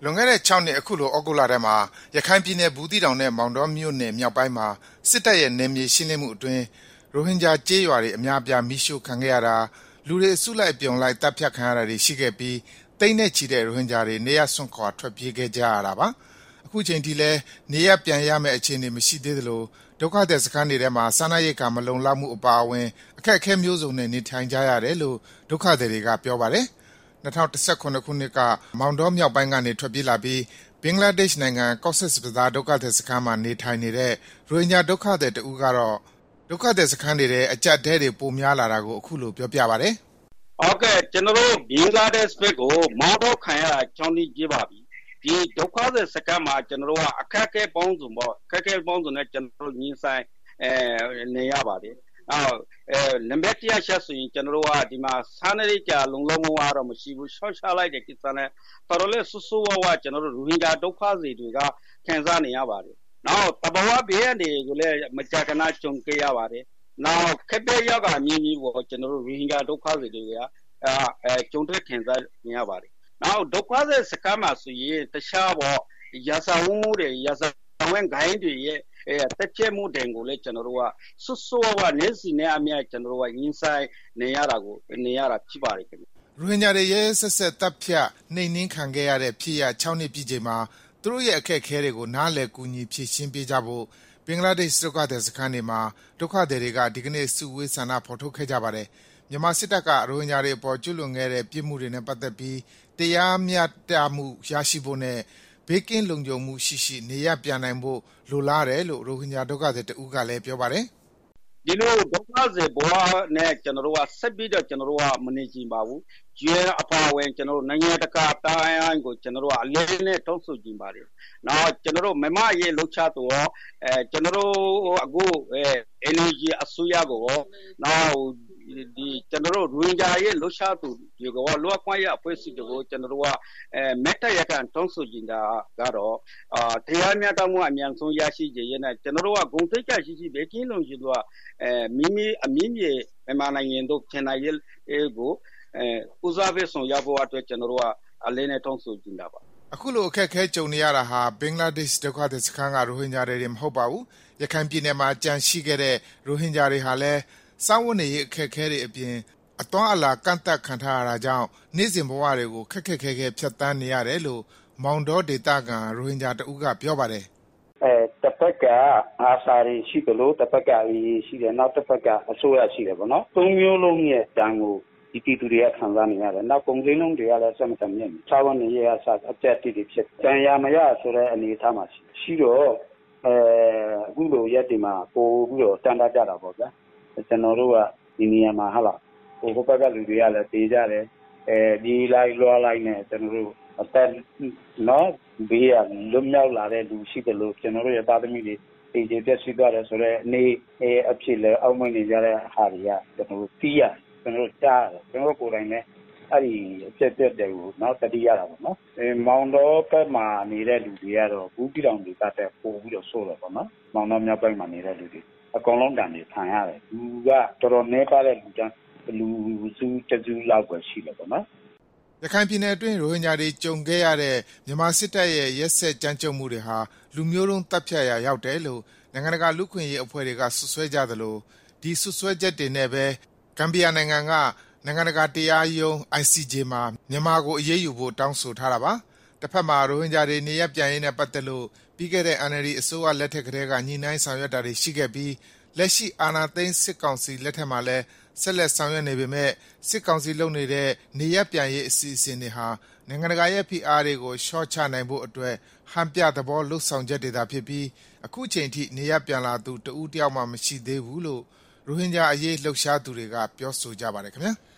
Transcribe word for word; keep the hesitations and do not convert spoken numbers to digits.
လွန်ခဲ့တဲ့၆နှစ်အခုလိုဩဂုတ်လထဲမှာရခိုင်ပြည်နယ်ဘူးသီးတောင်နဲ့မောင်တောမြို့နယ်မြောက်ပိုင်းမှာစစ်တပ်ရဲ့နယ်မြေရှင်းလင်းမှုအတွင်းရိုဟင်ဂျာကျေးရွာတွေအများအပြားမိရှို့ခံခဲ့ရတာလူတွေအစုလိုက်အပြုံလိုက်တပ်ဖြတ်ခံရတာတွေရှိခဲ့ပြီးတိမ့်နဲ့ချီတဲ့ရိုဟင်ဂျာတွေနေရဆွန့်ခွာထွက်ပြေးခဲ့ကြရတာပါအခုချိန်ထိလဲနေရပြန်ရမယ့်အခြေအနေမရှိသေးသလိုဒုက္ခသည်စခန်းတွေထဲမှာစားနပ်ရိက္ခာမလုံလောက်မှုအပါအဝင်အခက်အခဲမျိုးစုံနဲ့နေထိုင်ကြရတယ်လို့ဒုက္ခသည်တွေကပြောပါတယ်၂၀၁၇ခုနှစ်ကမောင်တောမြောက်ပိုင်းကနေထွက်ပြေးလာပြီးဘင်္ဂလားဒေ့ရှ်နိုင်ငံ Cox's Bazar ဒုက္ခသည်စခန်းမှာနေထိုင်နေတဲ့ရိုဟင်ဂျာဒုက္ခသည်တဦးကတော့ဒုက္ခသည်စခန်းတွေထဲအကျပ်တဲတွေပိုများလာတာကိုအခုလိုပြောပြပါတယ်။ဟုတ်ကဲ့ကျွန်တော်တို့ဘင်္ဂလားဒေ့ရှ်ဘက်ကိုမောင်တောခံရတာကြောင်းကြီးပါပြီ။ဒီဒုက္ခသည်စခန်းမှာကျွန်တော်တို့ကအခက်အခဲပေါင်းစုံပေါ့အခက်အခဲပေါင်းစုံနဲ့ကျွန်တော်တို့ညီဆိုင်အဲနေရပါတယ်။အော်အဲနံပါတ်တစ်ချက်ဆိုရင်ကျွန်တော်တို့ကဒီမှာစားနပ်ရိက္ခာလုံလောက်မှုအားတော့မရှိဘူးရှော့ချလိုက်တဲ့ကိစ္စနဲ့တော်တော်လေးဆူဆူဝါဝါကျွန်တော်တို့ရိုဟင်ဂျာဒုက္ခသည်တွေကခံစားနေရပါတယ်။နောက်တဘာဝဘေးတွေကိုလည်းမကြာခဏကြုံကြရပါတယ်။နောက်ခက်တဲ့ရောက်ကအမြင့်ကြီးကိုကျွန်တော်တို့ရိုဟင်ဂျာဒုက္ခသည်တွေကအဲကြုံတွေ့ခံစားနေရပါတယ်။နောက်ဒုက္ခသည်စခန်းမှာဆိုရင်တခြားပေါ့ရာဇဝမှုတွေရာဇဝင်ဂိုင်းတွေရဲ့အဲတက်ချက်မှုတင်ကိုလည်းကျွန်တော်တို့ကဆွဆွဝနေစီနေအမြကျွန်တော်တို့ကရင်းဆိုင်နေရတာကိုနေရတာဖြစ်ပါတယ်ခင်ဗျရိုဟင်ဂျာတွေရဲ့ဆက်ဆက်တပ်ဖြတ်နှိမ်နှင်းခံခဲ့ရတဲ့ဖြစ်ရ၆နှစ်ပြည့်ချိန်မှာသူတို့ရဲ့အခက်အခဲတွေကိုနားလည်ကူညီဖြေရှင်းပေးကြဖို့ဘင်္ဂလားဒေ့ရှ်ဒုက္ခသည်စခန်းတွေမှာဒုက္ခသည်တွေကဒီကနေ့စုဝေးဆန္ဒဖော်ထုတ်ခဲ့ကြပါတယ်မြန်မာစစ်တပ်ကရိုဟင်ဂျာတွေအပေါ်ကျူးလွန်ခဲ့တဲ့ပြစ်မှုတွေနဲ့ပတ်သက်ပြီးတရားမျှတမှုရရှိဖို့နဲ့ဘေးကင်းလုံခြုံမှုရှိရှိနေရပြန်နိုင်ဖို့လိုလားတယ်လို့ရိုဟင်ဂျာဒုက္ခသည်တဦးကလည်းပြောပါတယ်ဒီလိုဒုက္ခသည်ဘဝနဲ့ကျွန်တော်တို့ကဆက်ပြီးတော့ကျွန်တော်တို့ကမနေကြပါဘူး။ရဲအပါဝင်ကျွန်တော်တို့နိုင်ငံတကာတိုင်းကိုကျွန်တော်တို့ကအလေးနဲ့တောင်းဆိုကြပါတယ်။နောက်ကျွန်တော်တို့မမရေးလှုပ်ရှားတော့အဲကျွန်တော်တို့အခုအဲ energy အစိုးရကိုနောက်ဒီကျွန်တော်တို့ရင်းကြရဲ့လှုပ်ရှားသူဒီကောလောကွာရအဖွဲ့အစည်းတွေကိုကျွန်တော်တို့ကအဲမက်တရကန်တောင်းဆိုကြတာကတော့အာတရားမျှတမှုအမြန်ဆုံးရရှိကြရဲ့နဲ့ကျွန်တော်တို့ကဂုဏ်သိက္ခာရှိရှိပဲကင်းလုံရှိတော့အဲမိမိအမြင့်မြေမြန်မာနိုင်ငံတို့ခင်နိုင်ရဲ့ကိုအဲဦးစားပေးဆောင်ရဖို့အတွက်ကျွန်တော်တို့ကအလေးနဲ့တောင်းဆိုကြတာပါအခုလိုအခက်အခဲကြုံနေရတာဟာဘင်္ဂလားဒေ့ရှ်ဒုက္ခသည်စခန်းကရိုဟင်ဂျာတွေမဟုတ်ပါဘူးရခိုင်ပြည်နယ်မှာကြန့်ရှိခဲ့တဲ့ရိုဟင်ဂျာတွေဟာလည်းစာဝတ်နေရေးအခက်အခဲတွေအပြင်အသွမ်းအလာကန့်သက်ခံထားရတာကြောင့်နေ့စဉ်ဘဝတွေကိုခက်ခက်ခဲခဲဖြတ်သန်းနေရတယ်လို့မောင်တောဒေသခံရိုဟင်ဂျာတဦးကပြောပါတယ်အဲတစ်ဖက်ကအာစာရီရှိတယ်လို့တစ်ဖက်ကအေးရှိတယ်နောက်တစ်ဖက်ကအစိုးရရှိတယ်ပေါ့နော်သုံးမျိုးလုံးရဲ့တန်ကိုဒီပြည်သူတွေကခံစားနေရတယ်နောက်ပုံစံလုံးတွေကလည်းဆက်မတမ်းမြင်စာဝတ်နေရေးအစားအကျက်တိတိဖြစ်တန်ရမရဆိုတဲ့အနေအထားမှာရှိတော့အဲအခုလိုရက်ဒီမှာပို့ပြီးတော့တန်တကြတာပေါ့ဗျာကျွန်တော်တို့ကဒီနေရာမှာဟာလားဟိုဘက်ကလူတွေကလည်းတေးကြတယ်အဲဒီလိုက်လွှားလိုက်နဲ့ကျွန်တော်တို့အသက်နော်ဘေးကလွတ်မြောက်လာတဲ့လူရှိတယ်လို့ကျွန်တော်တို့ရဲ့သားသမီးတွေတေးကြပြရှိသွားတယ်ဆိုတော့အနေအဖြစ်လဲအောက်မွေးနေကြတဲ့ဟာတွေကကျွန်တော်တို့ပြီးရကျွန်တော်တို့ကြားတယ်ကျွန်တော်တို့ကိုယ်တိုင်လည်းအဲ့ဒီအဖြစ်ပြက်တွေကိုနော်တတိရတာပေါ့နော်အဲမောင်တော်ဘက်မှာနေတဲ့လူတွေကတော့ဘူးပြည်တော်တွေကတက်ပို့ပြီးတော့ဆိုးတယ်ပေါ့နော်မောင်တော်မြောက်ဘက်မှာနေတဲ့လူတွေအကောင်လုံးတန်တွေခံရတယ်လူကတော်တော်နှဲပါတဲ့လူတန်းလူစုတစုလောက်ပဲရှိတယ်ပေါ့နော်ရခိုင်ပြည်နယ်အတွင်းရိုဟင်ဂျာတွေကြုံခဲ့ရတဲ့မြန်မာစစ်တပ်ရဲ့ရက်စက်ကြမ်းကြုတ်မှုတွေဟာလူမျိုးတုံးတပ်ဖြတ်ရာရောက်တယ်လို့နိုင်ငံတကာလူ့ခွင့်ရေးအဖွဲ့တွေကဆွဆွဲကြသလိုဒီဆွဆွဲချက်တွေနဲ့ပဲဂမ်ဘီယာနိုင်ငံကနိုင်ငံတကာတရားရုံး I C J မှာမြန်မာကိုအရေးယူဖို့တောင်းဆိုထားတာပါတစ်ဖက်မှာရိုဟင်ဂျာတွေနေရပြန်ရေးနဲ့ပတ်သက်လို့ပြီးခဲ့တဲ့ N L D အစိုးရလက်ထက်ကတည်းကညှိနှိုင်းဆောင်ရွက်တာတွေရှိခဲ့ပြီးလက်ရှိအာဏာသိမ်းစစ်ကောင်စီလက်ထက်မှာလည်းဆက်လက်ဆောင်ရွက်နေပေမဲ့စစ်ကောင်စီလုပ်နေတဲ့နေရပြန်ရေးအစီအစဉ်တွေဟာနိုင်ငံတကာရဲ့ဖိအားတွေကိုရှော့ချနိုင်ဖို့အတွက်ဟန်ပြသဘောလှုပ်ဆောင်ချက်တွေသာဖြစ်ပြီးအခုချိန်ထိနေရပြန်လာသူတဦးတယောက်မှမရှိသေးဘူးလို့ရိုဟင်ဂျာအရေးလှုပ်ရှားသူတွေကပြောဆိုကြပါတယ်ခင်ဗျာ